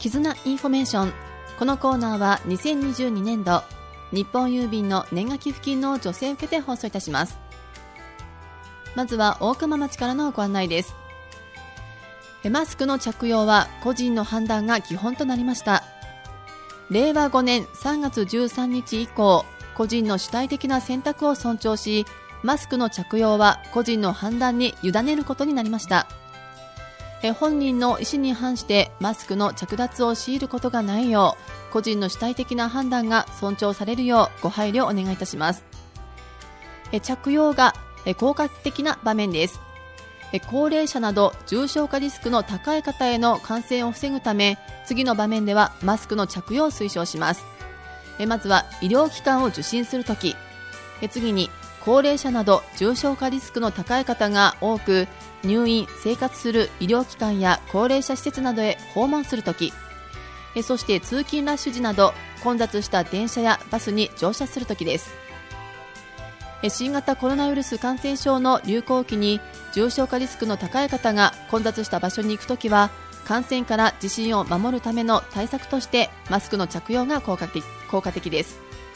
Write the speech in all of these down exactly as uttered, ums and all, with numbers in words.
絆インフォメーション。このコーナーはにせんにじゅうにねんど日本郵便の年賀寄付金の助成を受けて放送いたします。まずは大熊町からのご案内です。マスクの着用は個人の判断が基本となりました。れいわごねんさんがつじゅうさんにち以降、個人の主体的な選択を尊重し、マスクの着用は個人の判断に委ねることになりました。え本人の意思に反してマスクの着脱を強いることがないよう、個人の主体的な判断が尊重されるようご配慮をお願いいたします。え着用がえ効果的な場面です。え高齢者など重症化リスクの高い方への感染を防ぐため、次の場面ではマスクの着用を推奨します。えまずは医療機関を受診するとき、え次に高齢者など重症化リスクの高い方が多く入院・生活する医療機関や高齢者施設などへ訪問するとき、えそして通勤ラッシュ時など混雑した電車やバスに乗車するときです。え新型コロナウイルス感染症の流行期に重症化リスクの高い方が混雑した場所に行くときは、感染から自身を守るための対策としてマスクの着用が効果的、効果的です。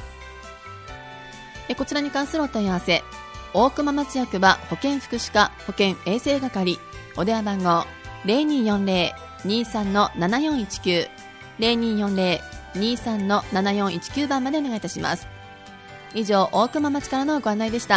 えこちらに関するお問い合わせ、大熊町役場保健福祉課保健衛生係、お電話番号 ゼロにーよんゼロ にーさん ななよんいちきゅう ゼロにーよんゼロ にーさん ななよんいちきゅう 番までお願いいたします。以上、大熊町からのご案内でした。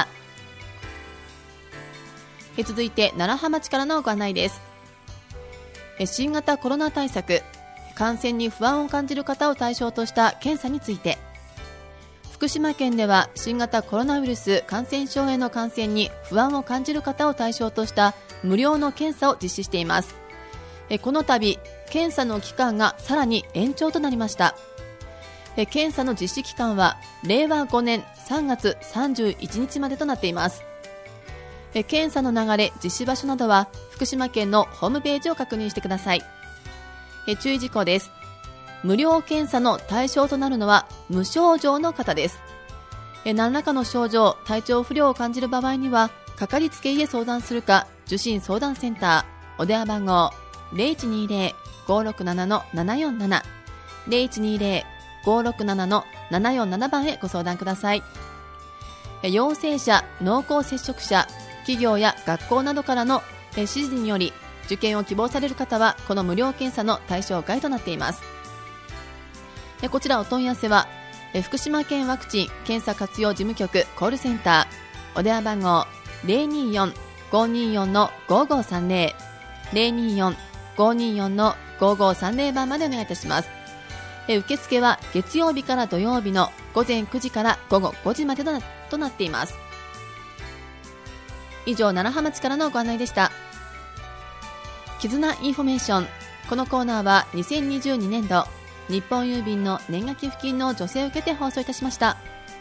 え続いて楢葉町からのご案内です。え新型コロナ対策、感染に不安を感じる方を対象とした検査について、福島県では新型コロナウイルス感染症への感染に不安を感じる方を対象とした無料の検査を実施しています。えこの度、検査の期間がさらに延長となりました。え検査の実施期間はれいわごねんさんがつさんじゅういちにちまでとなっています。え検査の流れ、実施場所などは福島県のホームページを確認してください。え注意事項です。無料検査の対象となるのは無症状の方です。え何らかの症状、体調不良を感じる場合には、かかりつけ医へ相談するか、受診相談センター、お電話番号 ゼロいちにーゼロ ごーろくなな ななよんなな ゼロいちにーゼロ ごーろくなな ななよんなな 番へご相談ください。え陽性者、濃厚接触者、企業や学校などからのえ指示により受験を希望される方は、この無料検査の対象外となっています。こちらお問い合わせは福島県ワクチン検査活用事務局コールセンター、お電話番号 ゼロにーよん ごーにーよん ごーごーさんゼロ ゼロにーよん ごーにーよん ごーごーさんゼロ 番までお願いいたします。受付は月曜日から土曜日の午前くじから午後ごじまでと な, となっています。以上、楢葉町からのご案内でした。絆インフォメーション。このコーナーはにせんにじゅうにねんど日本郵便の年賀寄付金の助成を受けて放送いたしました。